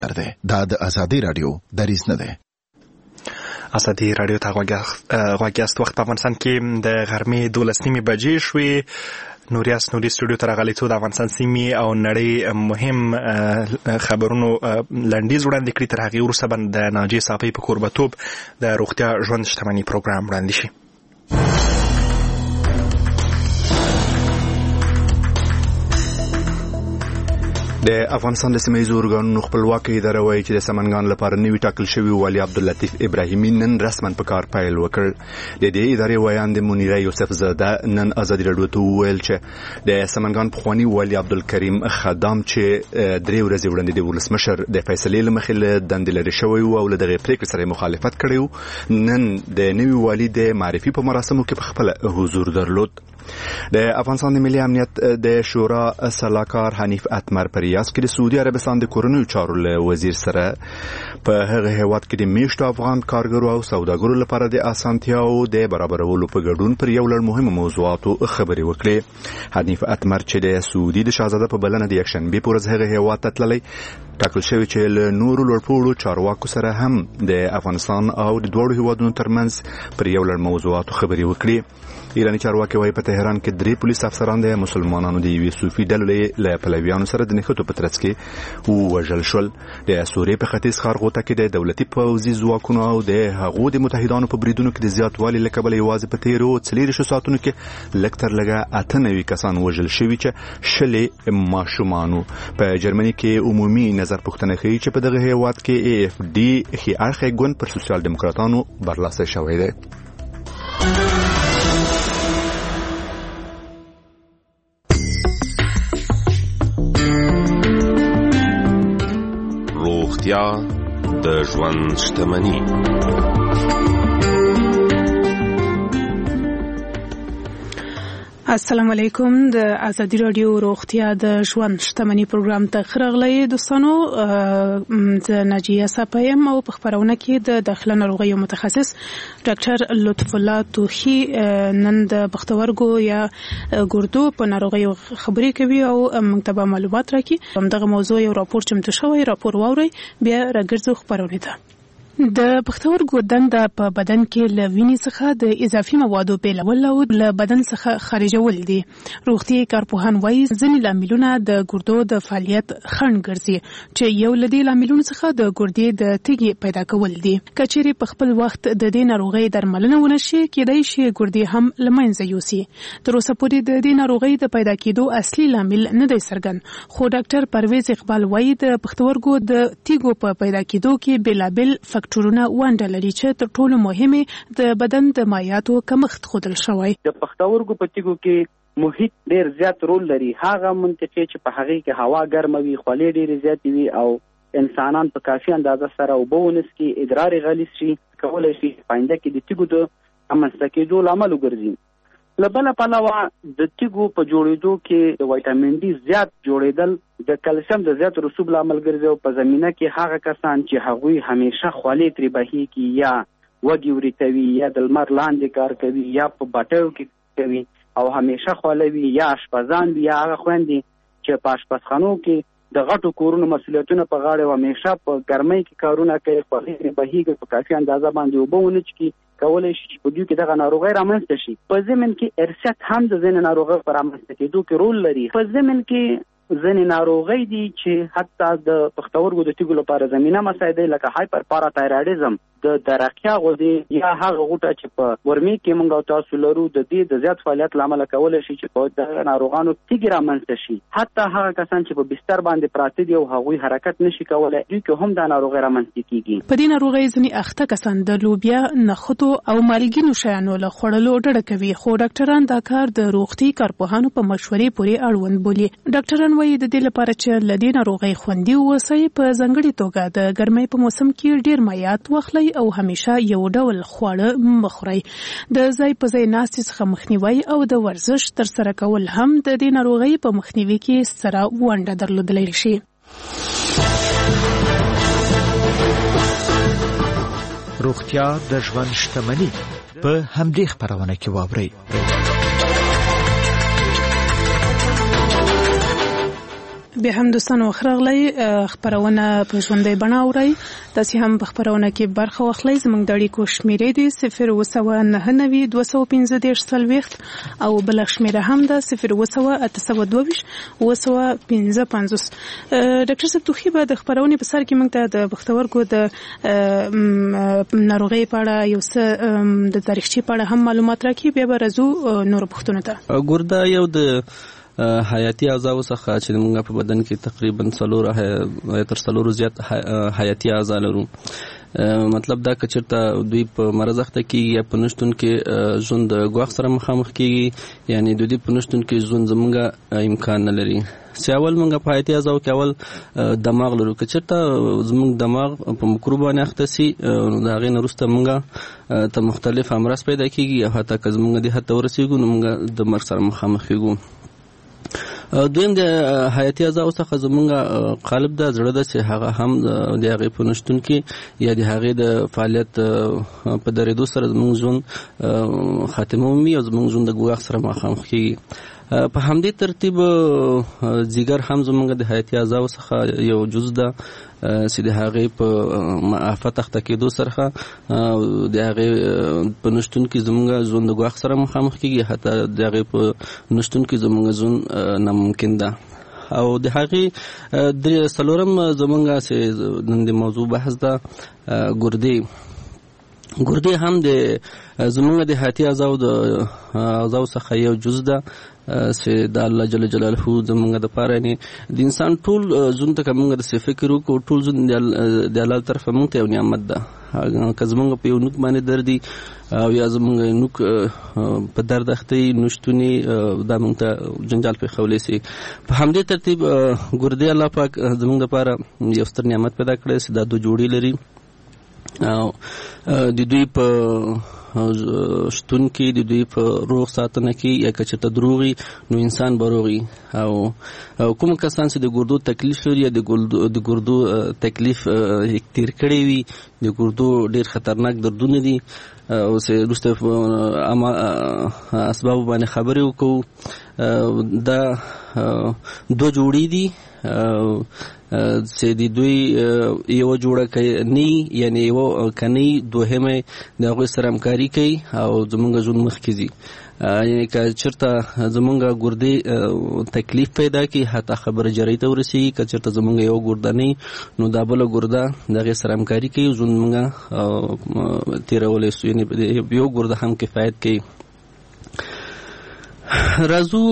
دا د ازادي رادیو دریځ نه ده. ازادي رادیو ته غواګیاست. وخت په افغانستان کې د غرمې 12 بجې شوې. نوري سټوډیو ته راغلی څو د افغانستان سیمې او نړۍ مهم خبرونو لنډیز وړاندې کړي. تر هغې وروسته به د ناجیې صافۍ په کوربتوب د روغتیا ژوند شتمني پروګرام وړاندې شي. د افغانستان د سیمه‌ییزو ارګانونو خپلواکي اداره وایي چې د سمنګان لپاره نوی ټاکل شوی والي عبداللطیف ابراهیمي نن رسما په کار پیل وکړ. د دې ادارې وایاند منیره یوسف زاده نن ازادي رادیو ته وویل چې د سمنګان پخوانی والي عبدالکریم خدام چې 3 ورځې وړاندې د ولسمشر د فیصلې لمخې له دندې لرې شوی او له دغه پریکړې سره مخالفت کړی، نن د نوی والي د معرفي په مراسمو کې په خپل حضور درلود. د افغانستان د ملي امنیت د شورا سلاکار حنیف اتمر پر ریاض کې د سعودي عربستان د کورنیو چارو له وزیر سره په هغه هیواد کې د میشتو افغان کارګرو او سوداګرو لپاره د اسانتیاو د برابرولو په ګډون پر یو لړ مهمه موضوعاتو خبرې وکړې. حنیف اتمر چې د سعودي د شاهزاده په بلنه د یکشنبه په ورځ هغه هیواد ته تللی، ټاکل شوی چې له نورو لوړپوړو چارواکو سره هم د افغانستان او د دوړو هیوادونو ترمنځ پر یو لړ موضوعاتو خبرې وکړي. ایرانی چارواکي وايي په تهران کې 3 پولیس افسران د مسلمانانو د یوې صوفي ډلې له پلویانو سره د نښتو په ترڅ کې ووژل شول. د سوریې په ختیځ ښار غوټه کې د دولتي پوځي ځواکونو او د هغو د متحدانو په بریدونو کې د زیاتوالي له کبله یوازې په تیرو 4 ساعتونو کې لږ تر لږه 98 کسان وژل شوي چې شلې ماشومانو. په جرمني کې عمومي نظر پوښتنه کوي چې په دغه هیواد کې AFD خي اړخي ګوند پر سوسیال دیموکراتانو برلاسه شوی دی. روغتیا د ژوند شتمني. السلام علیکم. د ازادي رادیو روغتیا د ژوند شتمني پروګرام ته خراغلی دوستانو. د ناجیه صافیم او په خبرونه کې د داخله ناروغیو متخصص ډاکټر لطف الله توخی نن د بختورګو یا ګردو په ناروغیو خبرې کوي او مکتبه معلومات راکړي. همدغه موضوع یو راپور چمتو شوی، راپور واوري بیا راګرځو خبرونه ته. د پښتورګو دنده په بدن کې له وینې څخه د اضافي موادو بیلول او له بدن څخه خارجول دي. روغتي کارپوهان وایي ځینې لاملونه د ګردو د فعالیت خنډ ګرځي چې یو له دې لاملونو څخه د ګردې د تیږې پیدا کول دي. کچېرې په خپل وخت د دې ناروغۍ درملنه ونشي، کېدای شي ګردې هم له منځه یوسي. تر اوسه پورې د دې ناروغۍ د پیدا کېدو اصلي لامل نه دی څرګند، خو ډاکټر پرویز اقبال وایي د پښتورګو د تیږو په پیدا کېدو کې بېلابېل فکټورونه ونډه لري چې تر ټولو مهمه د بدن د مایعاتو کمښت ښودل شوی. د پښتورګو په تیږو کې محیط ډیر زیات رول لري. هغه منطقه چې په هغه کې هوا ګرمه وي، خولې ډیر زیات وي او انسانان په کافي اندازه سره اوبه ونس کې ادرار غلیظ شي، کولای شي پاینده کې د تیږو د امنځته کېدو لامل وګرځي. لبنه پلوه د تیږو په جوړېدو کې د ویټامین ډي زیات جوړېدل د کلسیم د زیات رسوب لامل ګرځي او په زمینه کې هغه کسان چې هغوی همیشه خولې ترې بهیږي یا وږي ورتوي یا د لمر لاندې کار کوي یا په باټیو کې کوي او همیشه خولوي یا اشپزان وي یا هغه خويندې چې په اشپزخانو کې د غټو کورونو مسؤلیتونه په غاړه او همیشه په ګرمۍ کې کارونه کوي، خولې ترې بهیږي په کافي اندازه باندې اوبه ونه څښي، کولای شي چې په دوی کې دغه ناروغي رامنځته شي. په ضمن کې ارثیت هم د ځینې ناروغیو په رامنځته کېدو کې رول لري. په ضمن کې ځینې ناروغۍ دي چې حتی د پښتورګو د تیږو لپاره زمینه مساعد دي، لکه هایپر پاراتایرايډیزم د درقیا غدې یا هغه غوټه چې په ورمي کې موږ او تاسو لرو د دې د زیات فعالیت لامل کولای شي چې په دغه ناروغانو تیږې رامنځته شي. حتی هغه کسان چې په بستر باندې پراته دي او هغوی حرکت نشي کولای، دوی کې هم دا ناروغي رامنځته کیږي. په دې ناروغۍ ځینې اخته کسان د لوبیا، نخودو او مالګینو شیانو له خوړلو ډډه کوي، خو ډاکټران دا کار د روغتي کارپوهانو په مشورې پورې اړوند بولي. ډاکټران وایي د دې لپاره چې له دې ناروغۍ خوندي اوسئ، په ځانګړې توګه د ګرمۍ په موسم کې ډیر مایعات واخلئ او همیشه یو ډول خواړه مخورئ. د ځای په ځای ناستې څخه مخنیوي او د ورزش ترسره کول هم د دې ناروغۍ په مخنیوي کې ستره ونډه درلودلی شي. روغتیا د ژوند شتمني په همدې خبرونه کې واورئ. به هم دوستانو خرغلی خبرونه په ژوندۍ بڼه اورئ تاسو هم په خبرونه کې برخه واخلئ زموږ د اړیکو شمیرې دي 029901540 او بل شمیره هم ده 02822 ډاکټر صاحب توخی به د خبرونه په سر کې موږ ته د پښتورګو د ناروغي په اړه یو څه د تاریخچې په اړه هم معلومات راکړي بیا به راځو نور پښتون ته ګرده یو د حیاتي اعضاء څخه چې موږ په بدن کې تقریبا 4 زیات حیاتي اعضاء لرو مطلب دا کچرته دوی په مرض اخته کیږي یا په نشټون کې ژوند غوښ سره مخامخ کیږي یعنی دوی په نشټون کې ژوند زمونږه امکان نه لري سیاول موږ په حیاتي اعضاء کې اول دماغ لرو کچرته زمونږ دماغ په میکروبونه اخته سي دا غي نورسته موږ ته مختلف امراض پیدا کیږي او حتی که زمونږ د حتی ورسیږو نو موږ د مرګ سره مخامخ کیږو دویم د حیاتي اعضاء څخه زمونږ قالب د زړه د چې هغه هم د هغې په نشتون کې یا د هغې د فعالیت په درېدو سره زمونږ ژوند خاتمه مومي او زمونږ ژوند د ګواښ سره مخامخ کیږي په همدې ترتیب ځیګر هم زمونږ د حیاتي اعضاء څخه یو جز ده چې د هغې په آفت اخته کېدو سره د هغې په نشتون کې زمونږ ژوند د ګواښ سره مخامخ کېږي حتی د هغې په نشتون کې زمونږ ژوند ناممکن ده او د هغې څلورم زمونږ چې نن د موضوع بحث ده ګردې هم د زمونږ د حیاتي اعضاء څخه یو جز ده چې د الله جل جلاله زمونږ د پاره نه د انسان ټول ژوند ته موږ د فکر وکړو ټول ژوند د الله طرفه موږ ته یو نعمت ده که زمونږ په یو نوک باندې دردي او یا زمونږ نوک په درد اخته نشتونی دا موږ ته جنجال په خولې سي په همدې ترتیب ګردې الله پاک زمونږ د پاره یو ستر نعمت پیدا کړی چې دا 2 جوړې لري او د دوی په شتون کې د دوی په روغ ساتنه کې یا که چېرته دروغي نو انسان به روغي او کوم کسان چې د ګردو تکلیف لري یا د ګردو تکلیف تیر کړی وي د ګردو ډېر خطرناک دردونه دي او چې وروسته اسباب باندې خبرې وکړو دا 2 جوړې دي چې د دوی یو جوړه کوي یعنی یو کني دوهمه د هغوی سره همکاري کوي او زمونږ ژوند مخکې ځي یعنی که چېرته زمونږ ګردې تکلیف پیدا کړي حتی خبره جرۍ ته ورسېږي که چېرته زمونږ یو ګرده نه نو دا بله ګرده د هغې سره همکاري کوي ژوند مونږ تېرولی سو یعنې یو ګرده هم کفایت کوي راځو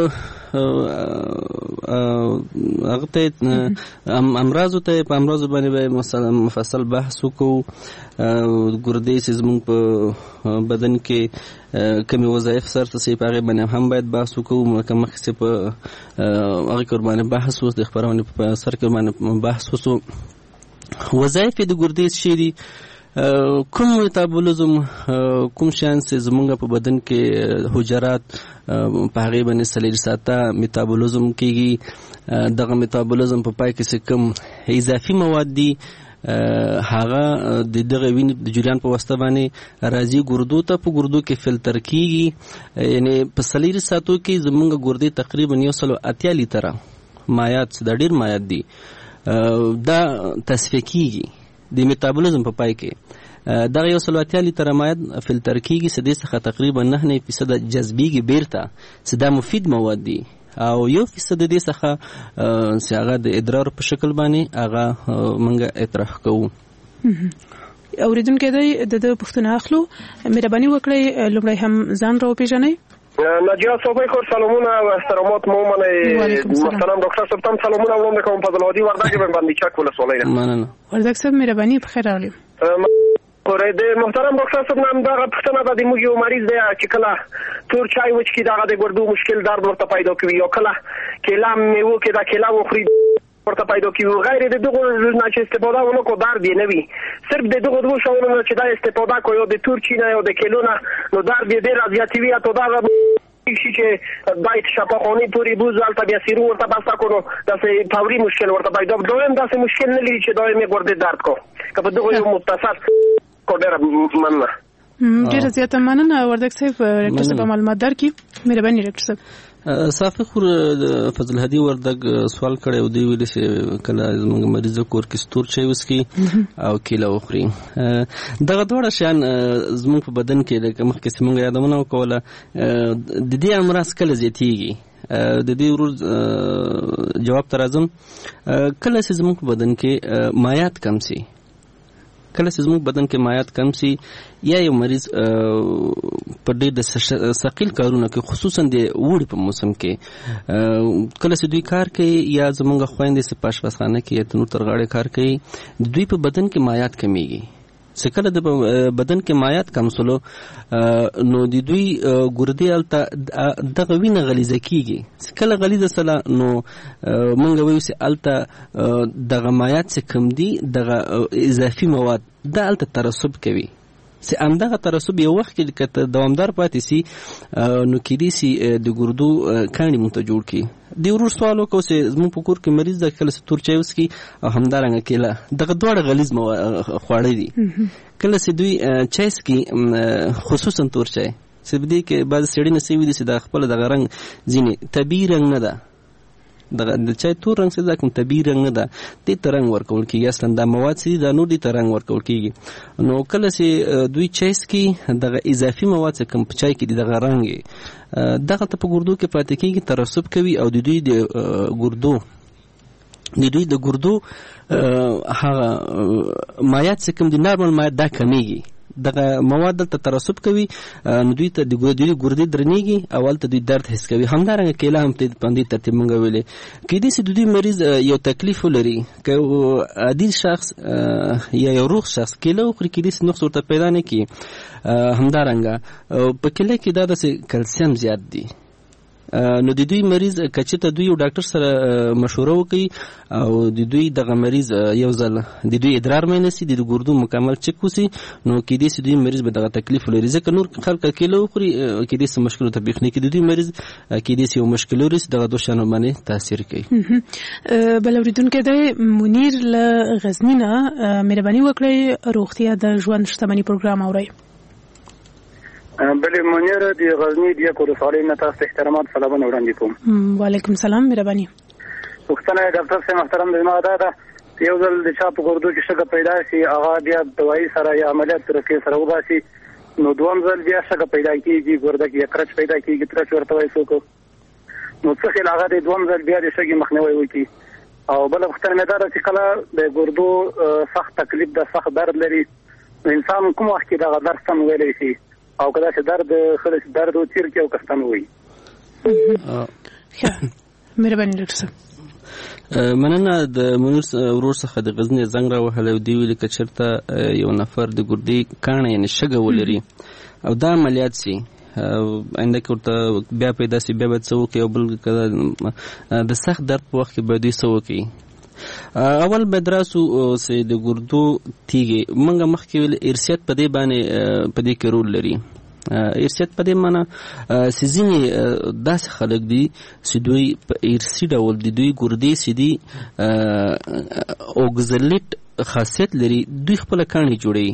هغه ته امراضو باندې به مفصل بحث وکړو ګردې چې زموږ په بدن کې کومې وظایف سرته سي په هغې باندې هم باید بحث وکړو لکه مخکې چې په هغې کې ورباندې بحث وس د خپرونې په سر کې ورباندې بحث وسو وظایف یې د ګردې څه شي دي کوم میتابولیزم کوم شیان چې زمونږ په بدن کې حجرات په هغې باندې 4 ساعته میتابولیزم کېږي دغه میتابولیزم په پای کې چې کوم اضافي مواد دي هغه د دغه وینې د جریان په واسطه باندې راځي ګردو ته په ګردو کې فلتر کېږي یعنې په 4 ساعتو کې زمونږ ګردې تقریبا 180 لیتره مایعات دا ډېر مایعات دي دا تصفیه کېږي د میتابولیزم په پای کې دغه 180 لیتره مایعات فلتر کېږي چې دې څخه تقریبا 9% جذبېږي بیرته چې دا مفید مواد دي او 1% دې څخه چې هغه د ادرار په شکل باندې هغه موږ اطراح کوو اوریدونکو د پښتنه اخلو مهرباني وکړئ لومړی هم ځان راوپېژنئ نجیه صاحب خور سلامونه و احترامات مومنه محترم دکتر صاحب تم سلامونه وړاندې کوم فضل الهادي وردګ باندې چک ولسوالۍ نه مننه وردګ صاحب مهرباني بخیر راغلی د محترم ډاکټر صاحب نام دا پښتنه د موږ یو مریض دی چې کله تور چای وچ کی دا د ګردو مشکل درد ورته پیدا کوي او کله کله میوه کې دا کله وخوري ورته پیدا کوي غیر د دغه نه چې استفاده ونه کو درد نه وي صرف د دغه دوه شاورونو چې دا استفاده کوي د تور چینه او د کلونه نو درد دې راځي وي ته دا شي چې دایت شفاخونی پوری بوزال طبيعي سیرو ورته باسا کو نو داسې فوري مشکل ورته پیدا دویم داسې مشکل نه لري چې دایمي ګردې درد کو کله دغه یو مختصر کو ډېر مننه ډېر زیاته مننه وردګ صاحب ډاکټر صاحب معلومات درکې مهرباني ډاکټر صاحب صافي خور فضل هدي وردګ سوال کړی او دی ویل چې کله زموږ مریض کور کې ستور چای وسکي او کیله وخوري. دغه دواړه شیان زموږ په بدن کې لکه مخکې چې موږ یادونه وکوله د دې امراض کله زیاتیږي. د دې ورور جواب ته راځم. کله چې زموږ په بدن کې مایعات کم سي، کله چې زموږ بدن کې مایعات کم سي یا یو مریض په ډېر د ثقیل کارونه کې خصوصا د وړي په موسم کې کله چې دوی کار کوي یا زموږ خویندې چې په اشپزخانه کې یا تنور تر غاړې کار کوي د دوی په بدن کې مایعات کمیږي. چې کله د بدن کې مایعات کم سلو نو د دوی ګردې هلته دغه وینه غلیظه کېږي. چې کله غلیظه سله نو موږ وایو چې هلته دغه مایعات چې کم دي دغه اضافي مواد دا هلته ترسب کوي. چې همدغه ترسب یو وخت کې که دوامدار پاتې سي نو کېدای سي د ګردو کاڼي موږ ته جوړ کړي. د ورور سوال وکړو چې زموږ په کور کې مریض ده کله چې تور چای وڅښي او همدارنګه کیله، دغه دواړه غلیظ خواړه دي. کله چې دوی چای څښي خصوصا تور چای چې په دې کې بعضې څېړنې سوي دي چې د خپله دغه رنګ ځینې طبیعي رنګ نه ده، دغه د چای تور رنګ چې دا کوم طبیعي رنګ نه ده دې ته رنګ ورکول کېږي. اصلا دا مواد چې دي دا نور دې ته رنګ ورکول کېږي. نو کله چې دوی چای څښي دغه اضافي مواد چې کوم په چای کې دي دغه رنګ دغه ته په ګردو کې پاتې کېږي، ترسب کوي او د دوی د ګردو هغه مایعات چې کوم دي نارمل مایعات دا کمیږي. دغه مواد دلته ترسب کوي نو دوی ته د ګردې درنېږي او هلته دوی درد حس کوي. همدارنګه کیله هم په دې ترتیب موږ ویلې. کېدای شي د دوی مریض یو تکلیف ولري که عادي شخص یا یو روغ شخص کیله وخوري کېدای شي نقص ورته پیدا نه کړي. همدارنګه په کیله کې دا داسې کلسیم زیات دی. نو د دوی مریض که چېرته دوی یو ډاکټر سره مشوره وکړي او د دوی دغه مریض یو ځل د دوی ادرار مینه سي د ګردو مکمل چک وسي نو کېدای سي دوی مریض به دغه تکلیف ولري. ځکه نور خلک کیله وخوري کېدای سي مشکل ورته بیخ نه کړي، د دوی مریض کېدای سي یو مشکل ورسي دغه دوه شیانو باندې تاثیر کوي. بل اورېدونکی دی منیر له غزني نه، مهرباني وکړئ روغتیا د ژوند شتمني پروګرام اورئ. بله منیر دی غزنی دی کورسالې نه تاسو احترامات سلامونه وړاندې کوم. وعلیکم سلام، مهرباني. پوښتنه ډاکټر صاحب محترم زما دا ده یو ځل د چا په ګردو کې شګه پیدا شي هغه بیا دوايي سره یا عملیات طریقې سره وباسي نو دوم ځل بیا شګه پیدا کېږي ګرده کې کرچ پیدا کېږي ترچ ورته وایي څوک نو څه خل هغه د دوم ځل بیا د شګې مخنیوي وکړي. او بل پوښتنه مې دا ده چې کله د ګردو سخت تکلیف د سخت درد لري انسان کوم وخت کې دا درد سم ویلی شي او کله چې درد او تیر کې او کستان وي. مهرباني ډاکټر صاحب. مننه. د منیر ورور څخه د غزني زنګ راوهلی او دی ویلي که چېرته یو نفر د ګردې کاڼه یعنې شګه ولري او دا عملیات سي آینده کې ورته بیا پیدا سي بیا باید څه وکړي او بل د سخت درد په وخت کې باید دوی څه وکړي. اول باید راسو چې د ګردو تیږې موږ مخکې ویل ارثیت په دې باندې په دې کې رول لري. ارثیت په دې معنی چې ځینې داسې خلک دي چې دوی په ارثي ډول د دوی ګردې چې دي اوګزلیټ خاصیت لري دوی خپله کاڼي جوړوي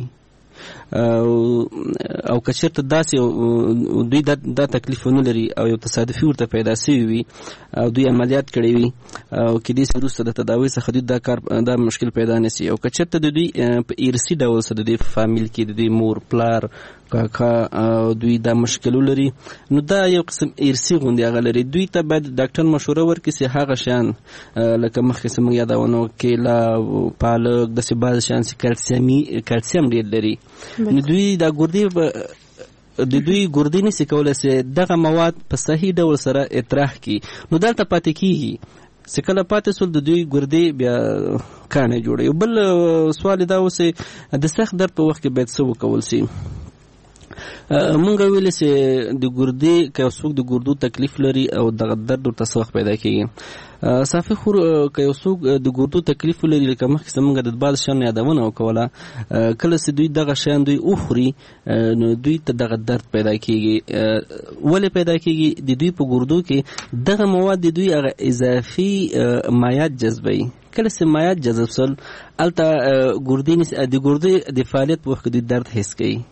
او که چېرته داسې دوی دا تکلیف ونه لري او یو تصادفي ورته پیدا سوي وي او دوی عملیات کړی وي او کېدای شي وروسته د تداوۍ څخه دوی دا مشکل پیدا نه سي او که چېرته د دوی په ارثي ډول سره د دوی په فامیل کې د دوی مور پلار کاکا دوی دا مشکل لري نو دا یو قسم ارثي غوندې هغه لري. دوی ته باید ډاکټر مشوره ورکړي چې هغه شیان لکه مخکې چې موږ یادونه کیله پالک داسې بعض شیان چې کلسیم ډېر لري نو دوی دا ګردې د دوی ګردې نشي کولی چې دغه مواد په صحیح ډول سره اطراح کړي نو دلته پاتې کېږي چې کله پاتې سول د دوی ګردې بیا کاڼی جوړوي. بل سوال دا و چې د سخت درد په وخت کې باید څه وکول شي. مونږ ویل چې د ګردې که یو څوک د ګردو تکلیف لري او دغه درد ورته څه وخت پیدا کېږي. صافي خور که یو څوک د ګردو تکلیف ولري لکه مخکې چې مونږ د بعض شیانو یادونه وکوله کله چې دوی دغه شیان دوی وخوري نو دوی ته دغه درد پیدا کېږي. ولې پیدا کېږي؟ د دوی په ګردو کې دغه مواد د دوی هغه اضافي مایعات جذبوي. کله چې مایعات جذب سول هلته د ګردې د فعالیت په وخت کې دوی درد حس کوي.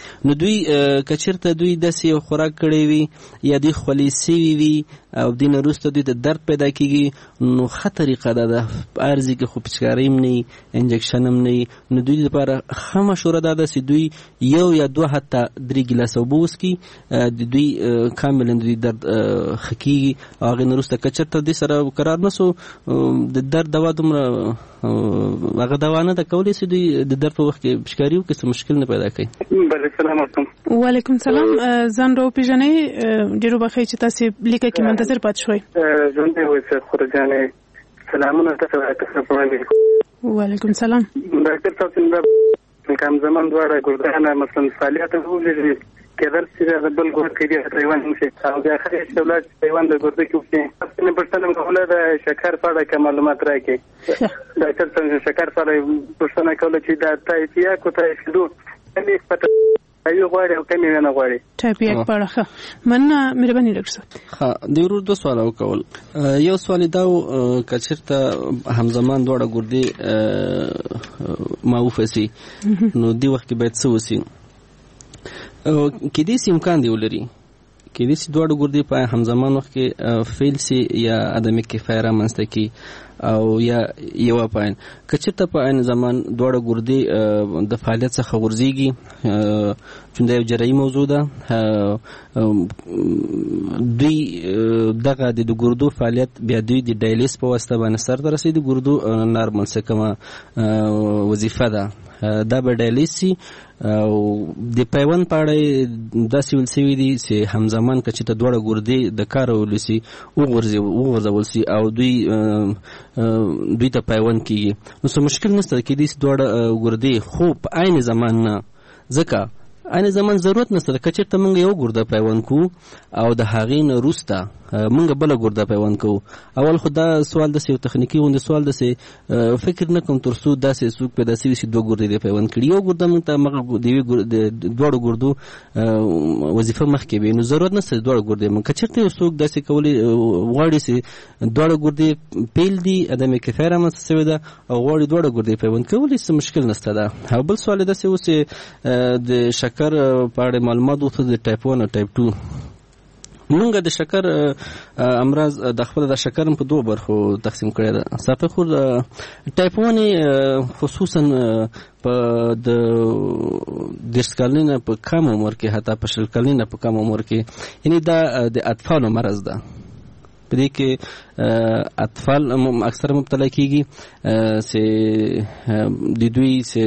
نو دوی کچرته دوی داسې یو خوراک کړی وي یا دوی خولې سوي وي او دین وروسته دوی د درد پیدا کیږي نو ښه طریقه ده د ارزي کې خو پچکاري هم نه انجکشن هم نه نو دوی لپاره ښه مشوره ده چې دوی یو یا دوه حتی 3 ګیلاس اوبه وڅښي د دوی کاملا دوی درد ښه کیږي او هغې نه وروسته که چېرته دې سره قرار نه سو د درد دوا دومره هغه دوا نه ده کولی چې دوی د درد په وخت کې پچکاري وکړي څه مشکل نه پیدا کوي. بله سلام علیکم. وعلیکم سلام. ځان راوپېژنئ ډېرو بخښئ چې تاسې لیکه کې منتظر پاتې شوئ. ژوندی اوسئ خورجانې سلامونه تاسو ته. وعلیکم سلام. ډاکټر صاحب کم زمان دواړه ګردانه مثلا فعالیت وکړي کېدل چې د بل ګور کې دی پیوند نشي او د اخر استولاد پیوند د ګرده کې وکړي په پرتله کوله د شکر په اړه کوم معلومات راکړي. ډاکټر څنګه شکر په اړه پوښتنه کوله چې دا تایپیا کوته شدو کله پته ایو غواړي او کمی نه غواړي تایپیا په اړه مننه مهرباني ډاکټر صاحب. ها د ورور دوه سوال وکول. یو سوال دا کچرته همزمان دوړه ګردې معوفسي نو دی وخت کې باید څه وسی کې دې امکان دی ولري کې دې دوړه ګردې په همزمان وخت کې فیل سي یا عدم کفایه رامنځته کی او یا یو پاین کچته په ان زمان دوړه ګردې د فعالیت څخه غورځيږي چې دا یو جراحي موضوع ده. دوی دغه د ګردو فعالیت بیا دوی د ډایلیس په واسطه باندې سر ته رسیدي ګردو نارمل څه کومه وظیفه ده دا به ډایلیس او د پیوند په اړه داسې ول سوي دي چې همزمان کچته دوړه ګردې د کار ولسی وغورځول سي او دوی ته پیوند کیږي نو څه مشکل نشته کې دې دوړه ګردې خو په عین زمان نه ځکه عین زمان ضرورت نشته کچته موږ یو ګرده پیوند کو او د هغې نه وروسته موږ بل ګرده پیوند کو. اول خو دا سوال د یو تخنیکی غونډه سوال د فکر نه کوم ترڅو داسې څوک پیدا شي چې دوه ګردې دی پیوند کړي یو ګرده موږ ته مغه د دوړو ګردو وظیفه مخکې به نو ضرورت نشته دوړو ګردې موږ کچته یو څوک داسې کولی غواړي چې دوړو ګردې پیل دی ادم کفاره مس سوي ده او غواړي دوړو ګردې پیوند کولی څه مشکل نشته ده. او بل سوال د څه وسه د شکر په اړه معلومات وته د ټایپ 1 او ټایپ 2 موږ د شکر امراض د خپل د شکر په دوه برخو تقسیم کړی ده. صافه خو ټایپ 1 خصوصا په د 10 کلنه په کم عمر کې حتی په 20 کلنه په کم عمر کې یعنی دا د اطفالو مرض ده په دې کې اطفال اکثر مبتلا کیږي چې د دوی چې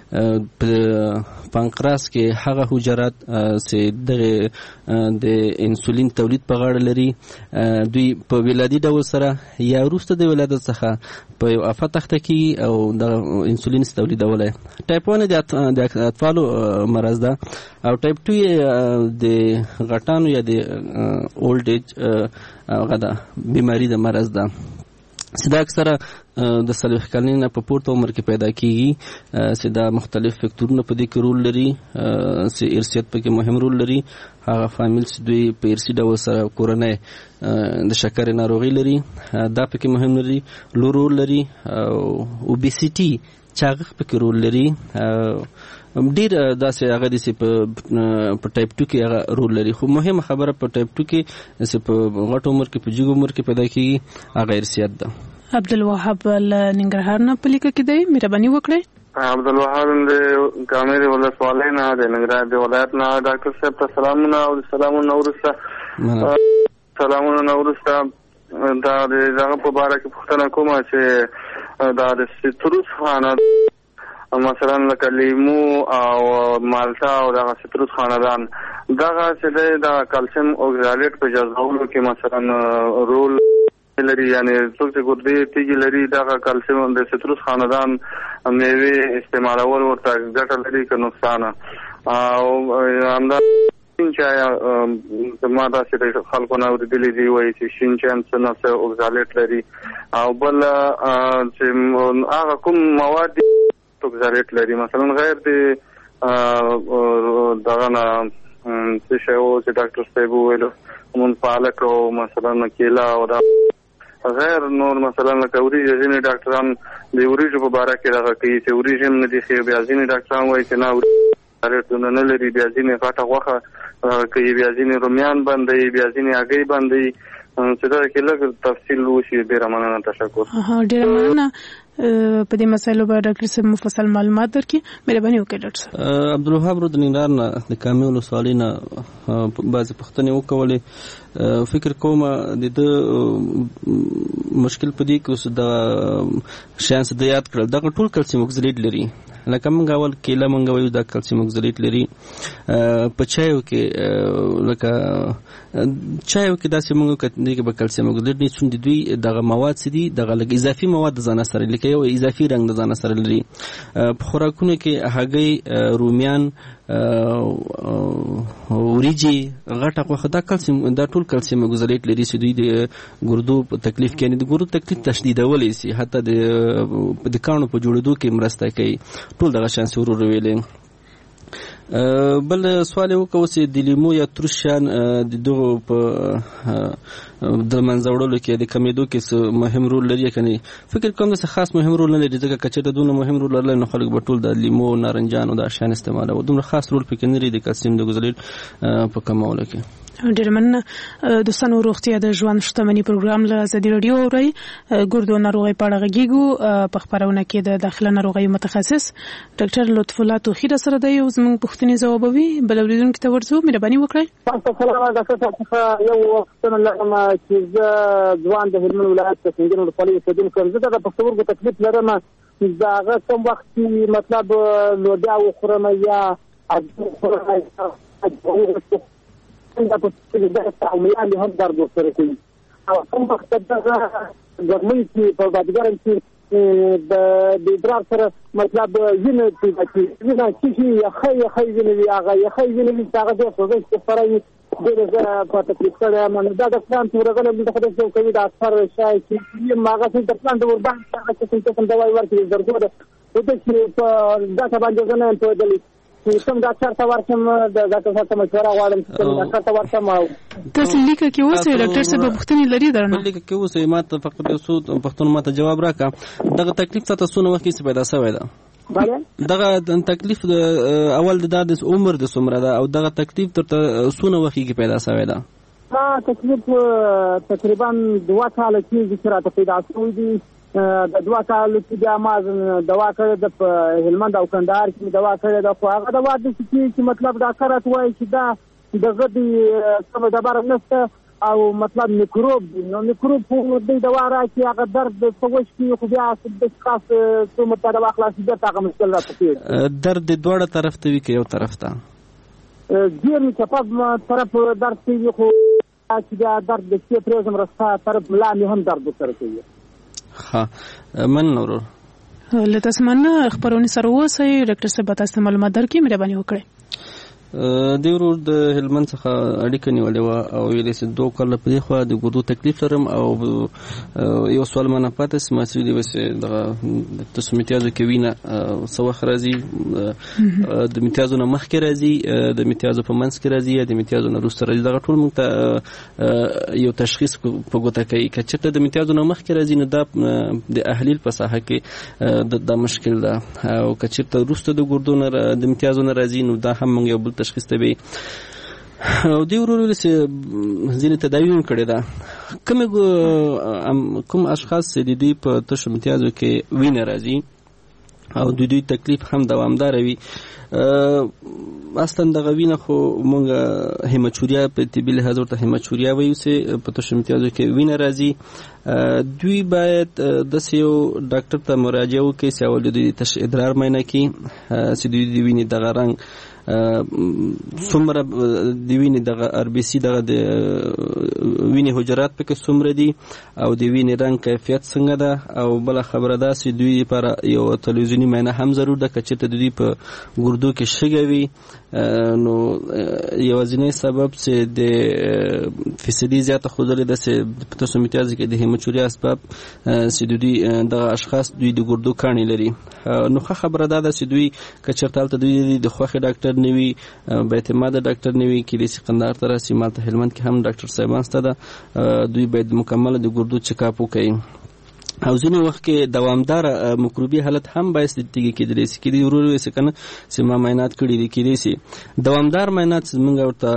پانکراس کې هغه حجرات چې د انسولین تولید په غاړه لري دوی په ولادي ډول سره یا وروسته د ولادت څخه په یو افت تخته کیږي او د انسولین تولیدولای. ټایپ 1 د اطفالو مرض ده او ټایپ 2 د غټانو یا د اولډ ایج غدا بیماری د مرض ده چې دا اکثره د 40 کلنه په پورته عمر کې پیدا کیږي چې دا مختلف فکټورونه په دې کې رول لري چې ارثیت په کې مهم رول لري. هغه فامیل چې دوی په ارثي ډول سره کورنۍ د شکر ناروغي لري دا په کې مهم لري رول لري او اوبیسيټي چاغښت په کې رول لري ډیر داسې هغه دي چې په ټایپ 2 کې هغه رول لري. خو مهمه خبره په ټایپ 2 کې چې په غټ عمر کې په جګ عمر کې پیدا کیږي هغه ارثیت ده. عبدالوهاب ننګرهار نه په لیکه کې دی مهرباني وکړئ. عبدالوهاب د کامل ولسوالۍ نه د ننګرهار د ولایت نه ډاکټر صاحب ته سلامونه او سلامونه ورسته دا دغه په باره کې پوښتنه کومه چې دا د سیتروس خانه مثلا لکه لیمو او مالټا او دغه سیتروس خاندان دغه چې د کلسیم اوکزالیټ په جذبولو کې مثلا رول لري یعنی څوک چې ګردې تیږي لري دغه کلسیم د سیتروس خاندان میوه استعمالول ورته ګټه لري که نقصان او همدا شینچا ما دا چې خلکو نه ورېدلي دي وایي چې شینچا هم څه نه څه اوکزالیټ لري او بل چې هغه کوم مواد اوکزالیټ لري مثلا غیر د دغه نه څه شی و چې ډاکټر صاحب وویلو مون پالک او مثلا کیلا او دا غیر نور مثلا لکه وریجې ځینې ډاکټران د وریجو په باره کې دغه کوي چې وریجې هم نه دي ښې بیا ځینې ډاکټران وایي چې نه ریټونه نه لري، بیا ځینې غټه غوښه کوي، بیا ځینې رومیان بندوي، بیا ځینې هګۍ بندوي. چې دا کې لږ تفصیل وشي. ډېره مننه، تشکر. ډېره مننه. په دې مسایلو باندې ډاکټر صاحب مفصل معلومات درکړي. مهرباني وکړئ ډاکټر صاحب. عبدالوهاب رو د ننګرهار نه د کامې ولسوالۍ نه بعضې پوښتنې وکولې. فکر کوم د مشکل په دې کې اوس د شیان څه د یاد کړل، دغه ټول کلسیم اکزلیټ لري. لکه موږ اول کیله موږ وایو دا کلسیم اکزلیټ لري. په چایو کې لکه چایو کې داسې موږ کتنې کې به کلسیم اکزلیټ نه څون دي. دوی دغه مواد څه دي، دغه لږ اضافي مواد د ځان سره لکه یو اضافي رنګ د ځان سره لري. په خوراکونو کې هګۍ، رومیان، وریجې، غټه غوښه، دا کلسیم، دا ټول کلسیم اکزلیټ لري چې دوی د ګردو په تکلیف کې، د ګردو تکلیف تشدیدولی شي، حتی د کاڼو په جوړېدو کې مرسته کوي. ټول دغه شان څه ورور ویلې. بل سوال یې وکړو چې د لیمو یا تروش شیان د دغو په د منځه وړلو کې د کمیدو کې مهم رول لري که نه؟ فکر کوم داسې خاص مهم رول نه لري، ځکه که چېرته دونه مهم رول لرلی نو خلک به ټول د لیمو، نارنجانو دا شیان استعمالوي. دومره خاص رول پکې نه لري د کلسیم د اکزلیټ په کمولو کې. ډېر مننه. دوستانو، روغتیا د ژوند شتمني پروګرام له ازادي راډیو اورئ. ګردو ناروغۍ په اړه غږیږو. په خپرونه کې د داخله ناروغیو متخصص ډاکټر لطف الله توخی را سره دی او زموږ پوښتنې ځوابوي. بل اورېدونکي ته ورځو. مهرباني وکړئ. السلام ډاکټر صاحب، یو پوښتنه لرم چې زه ځوان د هلمند ولایت د سنګین ولسوالۍ اوسېدونکی یم. زه د پښتورګو تکلیف لرم. د هغه کوم وخت چې مطلب لوبیا وخورم یا څنګه په دې تعاملات هم درد ورسره کوي. او کوم وخت دغه ګرمۍ کې په بادګرم کې د ادرار سره مطلب وینه چې وینه چې یخی وینه هغه یخی وینه چې هغه د سوزش سره ډېر په تکلیف سره باندې دا د پلان ورغله د خدای څخه کوي د اثر شای چې ماغه چې د پلان ور باندې هغه څه دوايي ورکړي درګو ده. او د چې په دا باندې نه په دلی کوم ډاکټر ته ورسم، د ډاکټر څخه مشوره غواړم چې ډاکټر ته ورسم. تاسو لیکه کې اوسئ ډاکټر صاحب پوښتنې لري درنه لیکه کې اوسئ. ما ته فقط یو څو پوښتنو ماته جواب راکړه. دغه تکلیف څه څونه وخت کې پیدا شوی ده؟ دغه تکلیف اول د عمر د څومره ده او دغه تکلیف تر څونه وخت کې پیدا شوی ده؟ تکلیف تقریبا 2 کال کې راته پیدا شوی دی. د 2 کال کې بیا ما دوا کړې ده په هلمند او کندهار کې دوا کړې ده. خو هغه دوا د چې مطلب ډاکټر راته وایي چې دا د غدې سم دبر نشته او مطلب میکروب دی. نو میکروب په دې دوا راکې هغه درد په وښ کې خو بیا د خاص څومره په دوا خلاص دي هغه مشکل راته کوي. درد دوړه طرف ته وي که یو طرف ته؟ ډېر چپه طرف درد کوي، خو چې دا درد د شپې پرېږدم رسته طرف لاندې هم درد ورسره کوي. مننه ورور. له تاسو مننه. خبرونه سره اوسئ. ډاکټر صاحب تاسو معلومات درکړي. مهرباني وکړئ. دی ورور د هلمند څخه اړیکه نیولې وه او ویلې چې 2 کاله په دې خوا د ګردو تکلیف لرم او یو سوال مانه پاتې چې ما چې ویلې دغه تاسو امتیازو کې وینه څه وخت راځي، د امتیازو نه مخکې راځي، د امتیازو په منځ کې راځي یا د امتیازو نه وروسته راځي؟ دغه ټول موږ ته یو تشخیص په ګوته کوي. که چېرته د امتیازو نه مخکې راځي نو دا د احلیل په ساحه کې دا مشکل ده، او که چېرته وروسته د ګردو نه د امتیازو نه راځي نو دا هم موږ یو بل تشخیص ته وي. او دی ورور ویل چې ځینې تداوی هم کړې ده. کوم اشخاص چې د دوی په تشو امتیازو کې وینه راځي او د دوی تکلیف هم دوامدار وي، اصلا دغه وینه خو مونږ هیماچوریا په طبي لحاظ ورته هیماچوریا وایو چې په تشو امتیازو کې وینه راځي. دوی باید داسې یو ډاکټر ته مراجعه وکړي چې اول د دوی تش ادرار معاینه کړي چې دوی د وینې دغه رنګ څومره د وینې دغه RBC دغه د وینې حجرات پکې څومره دي او د وینې رنګ کیفیت څنګه ده. او بله خبره ده چې دوی لپاره یو تلویزیوني معاینه هم ضرور ده. که چېرته د دوی په ګردو کې شګه وي نو یوازینی سبب چې د فیصدي زیاته ښودلې ده چې په تاسو امتیازو کې د هیماچوریا اسباب چې دوی دغه اشخاص دوی د ګردو کاڼي لري. نو ښه خبره دا ده چې دوی که چېرته هلته دوی د خوښې ډاکټر نه وي، با اعتماده ډاکټر نه وي، کیدای شي قندهار ته راسي، مالته هلمند کې هم ډاکټر صاحبان شته ده، دوی باید مکمله د ګردو چیک اپ وکړي. او ځینې وخت کې دوامدار مکروبي حالت هم باعث کېدلی شي کې د ورور وسه کنه چې ما معاینات کړي دي کېدای شي دوامدار معاینات موږ ورته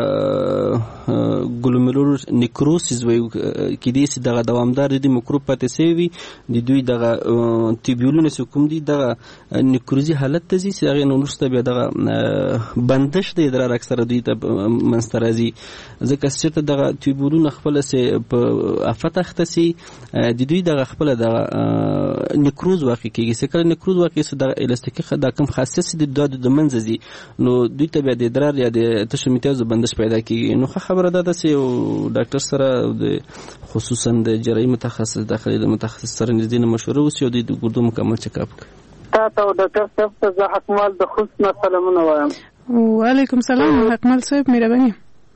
ګلومرولر نیکروسیس وایو کېدای شي دغه دوامدار دي مکروب پاتې سوي د دوی دغه ټیبیولونه کوم دي دغه نیکروزي حالت ته ځي چې هغه نو وروسته بیا دغه بندش د ادرار اکثره دوی ته منځته راځي ځکه چې دغه ټیبیولونه خپل سه په افت اخته سي د دوی دغه خپل دغه نیکروز واقع کیږي چې کله نیکروز واقع سي د الستیکي د کوم خاصیت د منځ دي نو دوی ته بیا د ادرار یا د تشمیتاز بندش پیدا کیږي نو خبره ده چې ډاکټر سره خصوصا د جراحي متخصص داخلي د متخصص سره نږدې مشوره وشي او د ګردو مکمل چک اپ کړي تاسو ډاکټر صاحب ته حکمال د خصوصا سلامونه وایم وعلیکم سلام حکمال صاحب مهرباني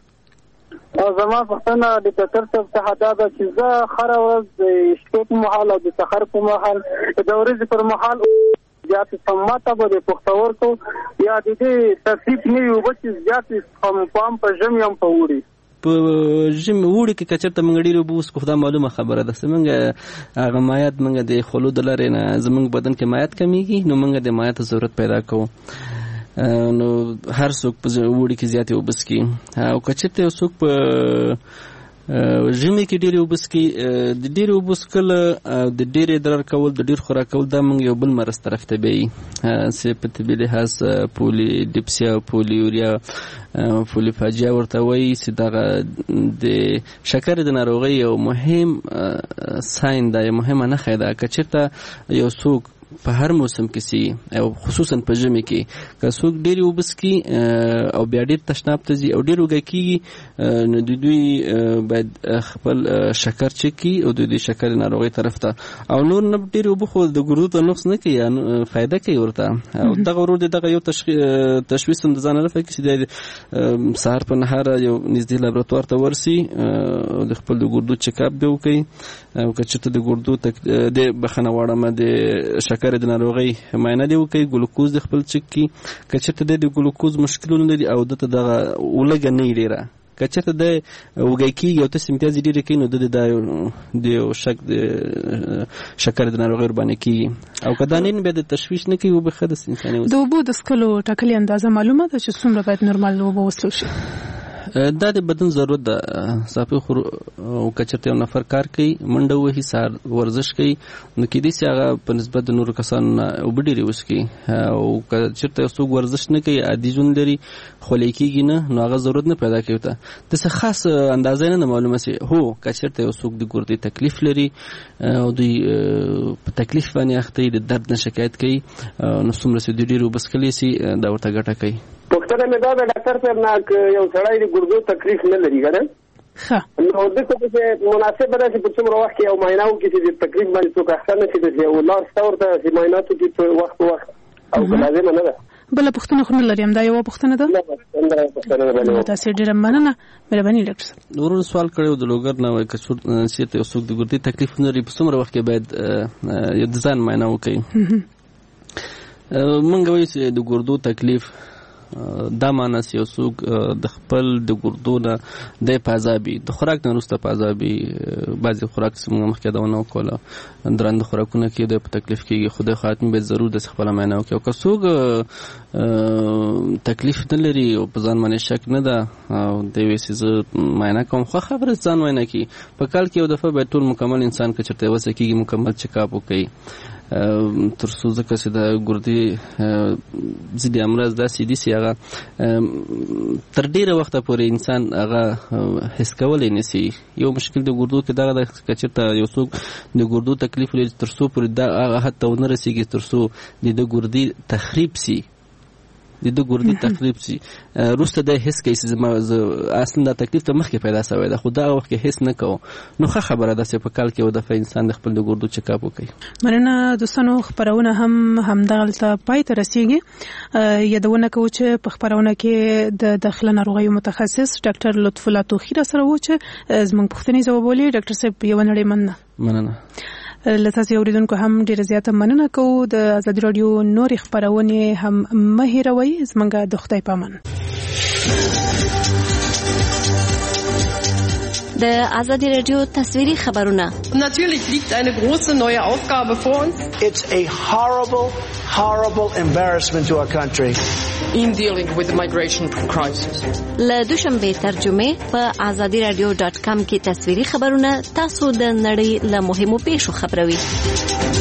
زما پښتنه د ډاکټر صاحب څخه دا ده چې زه هر ورځ د شپې په مهال او د سحر په مهال د ورځې پر مهال زیات سماته به د پښتور کو یا د دې ترتیب نه یو چې زیات پام په ژمیم په وړي په ژم وړي کې کچرته موږ ډیرو بوس کو خدا معلومه خبره ده سمنګ هغه مایات موږ د خلود لري نه زمنګ بدن کې مایات کمیږي نو موږ د مایات ضرورت پیدا کوو نو هر څوک په وړي کې زیاتې وبس کی او کچته څوک په ژمي کې ډېر وبس کی د ډېر وبس کله د ډېر ادرار کول د ډېر خوراک کول دا موږ یو بل مرز طرف ته بي چې په طبي لحاظ پولی ډیپسیا پولیوریا پولیفاجیا ورته وایي چې دغه د شکر د ناروغۍ یو مهم ساين دا یو مهمه نښه ده کچته یو څوک په هر موسم کې سي او خصوصا په ژمي کې که څوک ډېر وبس کی او بیا ډېر تشناب ته ځي او ډېر وږی کیږي نو د دوی باید خپل شکر چک کی او د دې شکر ناروغي طرف ته او نور نه ډېر وبخو د ګردو ته نقص نه کوي فائدہ کوي ورته او دغه ورور دغه یو تشخیص هم د ځان لپاره کې چې د سهار په نهار یو نږدې لابراتوار ته ورسي او د خپل د ګردو چک اپ به وکړي او که چېرته د ګردو د بخنه واړه د شکر د ناروغۍ معاینه دی وکړي ګلوکوز د خپل چک کی که چېرته د ګلوکوز مشکلونه لري او دته دغه ولګه نه ډیره که چېرته د وږی کېږي او تاسو امتیاز ډېرې کوي نو د شک د شکر د ناروغۍ ورباندې کېږي او که دا نه بیا د تشویش نه کوي وبه ښه ده انساني د اوبو د څښلو ټاکلې اندازه معلومه ده چې څومره باید نورمال اوبه وڅښل شي دا د بدن ضرورت ده صافي خور او کچرته یو نفر کار کوي منډه وهي سار ورزش کوي نو کې دې هغه په نسبت د نور کسان او ډېری وسکي او کچرته څوک ورزش نه کوي عادي ژوند لري خو لیکيږي نه نو هغه ضرورت نه پیدا کوي ته د څه خاص اندازې نه معلومه سي هو کچرته څوک د ګردې تکلیف لري او د تکلیف باندې اخته د درد نه شکایت کوي نو څومره سي ډېری وبسکلي سي دا ورته ګټه کوي پښتنه مې دا د ډاکټر صاحب نه یو سړی د ګردو تکلیف نه لري کنه ښه نو د څه په مناسبه ده چې په څومره وخت کې یو معاینه وکړي چې د تکلیف باندې څوک احسان شي د یو لاس تورته چې معاینات کې په وخت او لازم نه ده بل پښتنه خو نه لري هم دا یو پښتنه ده تاسو ډیره مننه مهرباني ډاکټر صاحب ورور سوال کړو د لوګر نه وای کڅور سیته یو څوک د ګردې تکلیف نه لري په څومره وخت کې باید یو ځان معاینه وکړي مونږ وایو چې د ګردو تکلیف دا معنی چې یو څوک د خپل د ګردو نه د پازابي د خوراک نه وروسته پازابي بعضې خوراک چې موږ مخکې یادونه وکړله درانده خوراکونه کې د په تکلیف کېږي خدای خاتمي باید ضرور د خپله معاینه وکړي او که څوک تکلیف نه لري او په ځان باندې شک نه ده او دی وایي چې زه معاینه کوم خو خبره ځان معاینه کړي په کال کې یو دفعه باید ټول مکمل انسان که چېرته وسه کېږي مکمل چک اپ وکړي تر څو ځکه چې د ګردې ځینې امراض داسې دي چې هغه تر ډېره وخته پورې انسان هغه حس کولی نه شي یو مشکل د ګردو کې دغه ده که چېرته یو څوک د ګردو تکلیف لري تر څو پورې دا هغه حد ته ونه رسېږي تر څو د ګردې تخریب شي د ګردې تخریب شي وروسته دا حس کوي چې زما اصلا دا تکلیف ته مخکې پیدا شوی ده خو دغه وخت کې حس نه کوو نو ښه خبره ده چې په کال کې یو دفعه انسان د خپل د ګردو چک اپ وکړي مننه دوستانو خبرونه هم همدغلته پای ته رسیږي یادونه کوو چې په خبرونه کې د داخله ناروغیو متخصص ډاکټر لطف الله توخی را سره و چې زموږ پوښتنې ځوابولې ډاکټر صاحب یو نړۍ مننه لته سي اوریدونکو هم ډیره زیاته مننه کوو د آزادي رادیو نور خبرونه هم مهیروي زمونږه د خدای پامان د آزادی رادیو تصویری خبرونه. Natürlich liegt eine große neue Aufgabe vor uns. It's a horrible embarrassment to our country. In dealing with the migration crisis. له دوشنبه ترجمه په azadiradio.com کې تصویری خبرونه تاسو د نړۍ له مهمو پیښو خبروي.